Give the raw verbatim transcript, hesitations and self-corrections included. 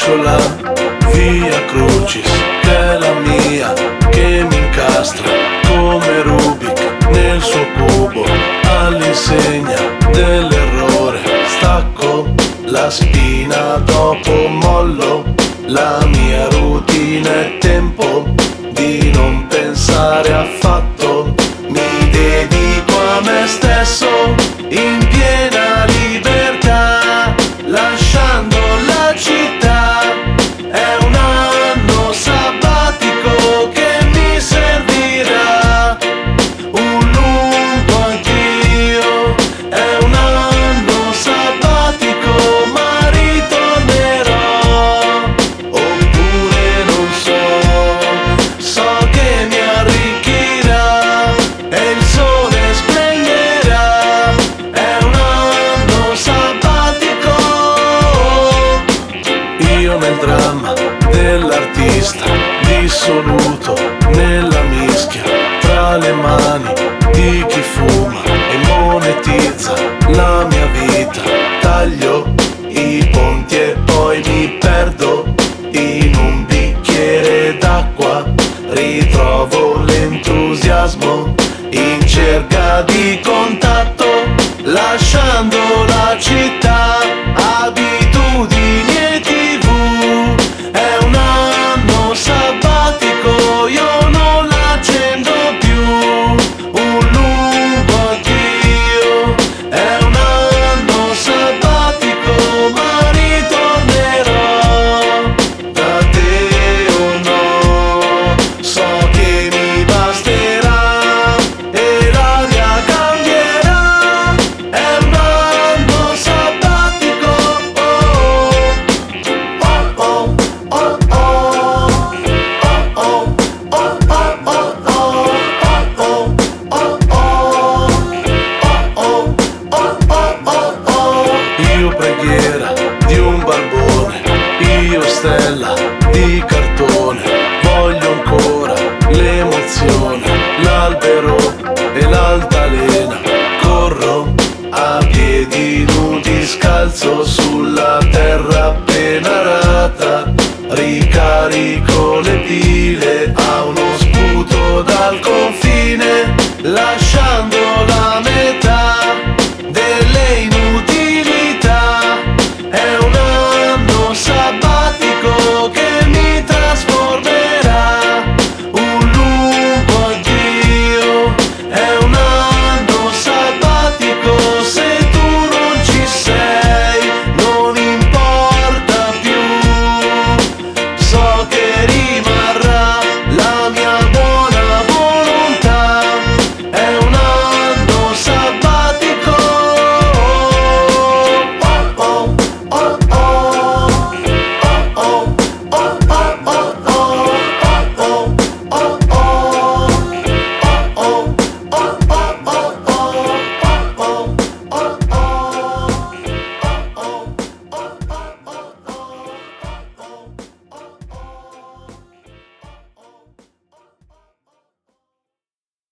lascio la via Crucis, che è la mia, che mi incastra come Rubik nel suo cubo, all'insegna dell'errore. Stacco la spina, dopo mollo la mia routine. È tempo di non pensare affatto, mi dedico a me stesso in piena libertà, lasciando la città. È un anno sabbatico che mi servirà, un lungo addio. È un anno sabbatico, ma ritornerò, oppure non so, so che mi arricchirà e il sole splenderà. È un anno sabbatico. Io nel dramma dell'artista dissoluto nella mischia tra le mani di chi fuma e monetizza la mia vita. Taglio i ponti e poi mi perdo in un bicchiere d'acqua, ritrovo l'entusiasmo in cerca di contatto, lasciando la città, abitudini e tivù. È un anno sabbatico, io non l'accendo più, un lungo addio. È un anno sabbatico, ma ritornerò da te o no, so che mi basterà e l'aria cambierà. È un anno sabbatico, oh oh oh oh oh oh oh oh oh oh oh oh. Io preghiera di un barbone, io stella di cartone, voglio ancora l'emozione, l'albero e l'altalena. Corro a piedi nudi scalzo sulla